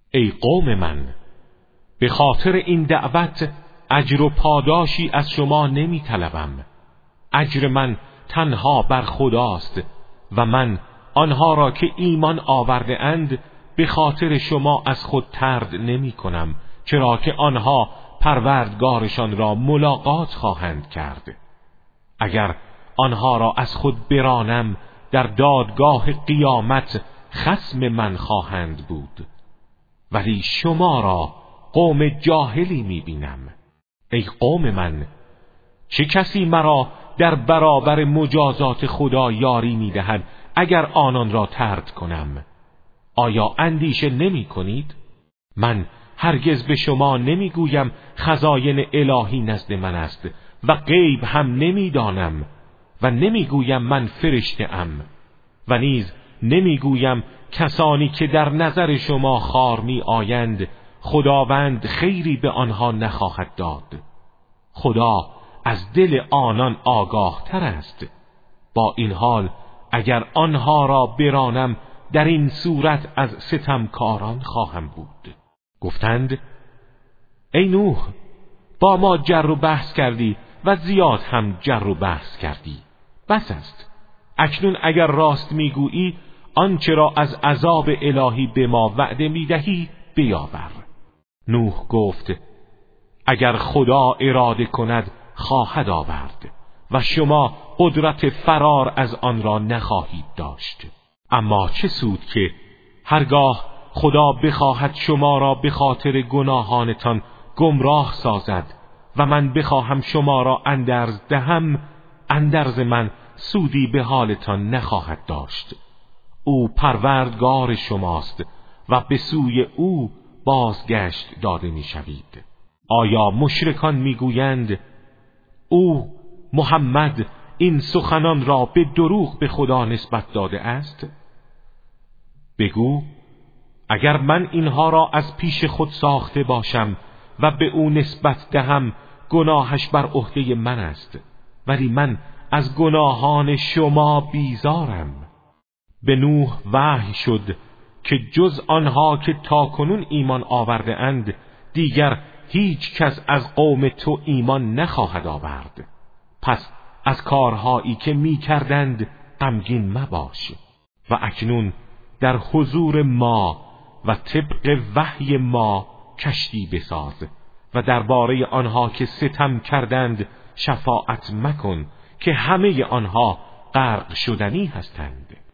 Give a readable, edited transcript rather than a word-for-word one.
ای قوم من، به خاطر این دعوت اجر و پاداشی از شما نمی طلبم. اجر من تنها بر خداست و من آنها را که ایمان آورده اند به خاطر شما از خود طرد نمی کنم، چرا که آنها پروردگارشان را ملاقات خواهند کرد. اگر آنها را از خود برانم در دادگاه قیامت خصم من خواهند بود، ولی شما را قوم جاهلی می بینم. ای قوم من، چه کسی مرا در برابر مجازات خدا یاری می دهد اگر آنان را طرد کنم؟ آیا اندیشه نمی کنید؟ من هرگز به شما نمی گویم خزاین الهی نزد من است و غیب هم نمی دانم و نمی گویم من فرشته ام و نیز نمی گویم کسانی که در نظر شما خوار می آیند خداوند خیری به آنها نخواهد داد. خدا از دل آنان آگاه تر است. با این حال اگر آنها را برانم در این صورت از ستمکاران خواهم بود. گفتند ای نوح، با ما جر و بحث کردی و زیاد هم جر و بحث کردی، بس است. اکنون اگر راست میگویی آنچه را از عذاب الهی به ما وعده میدهی بیاور. نوح گفت اگر خدا اراده کند خواهد آورد و شما قدرت فرار از آن را نخواهید داشت. اما چه سود که هرگاه خدا بخواهد شما را به خاطر گناهانتان گمراه سازد و من بخواهم شما را اندرز دهم، اندرز من سودی به حالتان نخواهد داشت. او پروردگار شماست و به سوی او بازگشت داده می شوید. آیا مشرکان می گویند او محمد این سخنان را به دروغ به خدا نسبت داده است؟ بگو اگر من اینها را از پیش خود ساخته باشم و به او نسبت دهم گناهش بر عهده من است، ولی من از گناهان شما بیزارم. به نوح وحی شد که جز آنها که تاکنون ایمان آورده اند دیگر هیچ کس از قوم تو ایمان نخواهد آورد. پس از کارهایی که می کردند غمگین مباش و اکنون در حضور ما و طبق وحی ما کشتی بساز و درباره آنها که ستم کردند شفاعت مکن که همه آنها غرق شدنی هستند.